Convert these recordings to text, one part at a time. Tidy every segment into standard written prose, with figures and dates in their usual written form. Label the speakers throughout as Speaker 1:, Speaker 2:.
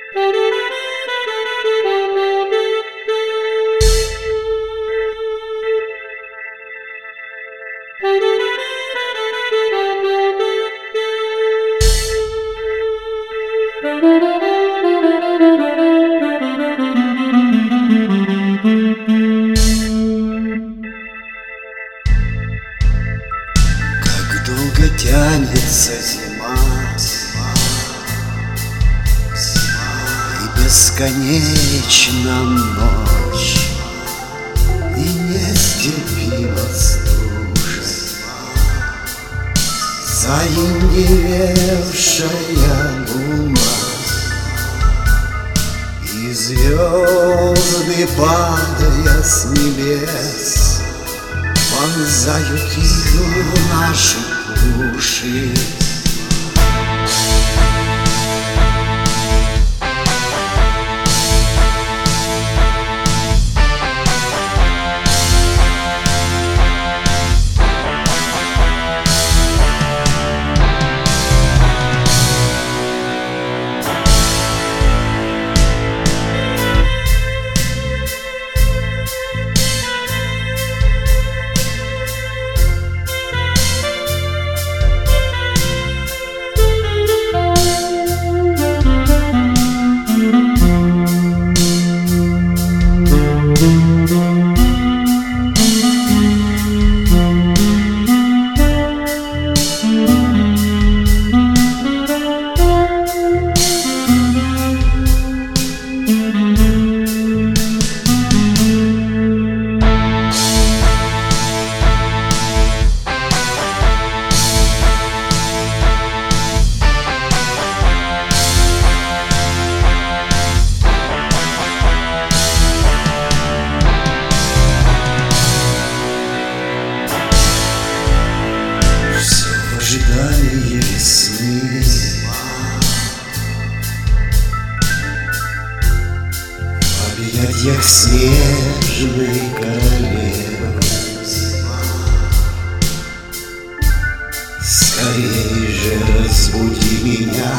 Speaker 1: Как долго тянется зима, и бесконечна ночь, и нестерпимо стужа, заиндевевшая луна, и звезды, падая с небес, вонзают иглы в наши уши. Ожидание весны, в объятиях снежной королевы. Скорей же разбуди меня,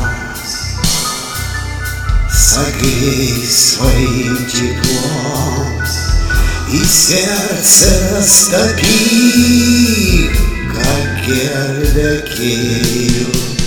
Speaker 1: согрей своим теплом и сердце растопи, как Евдокию.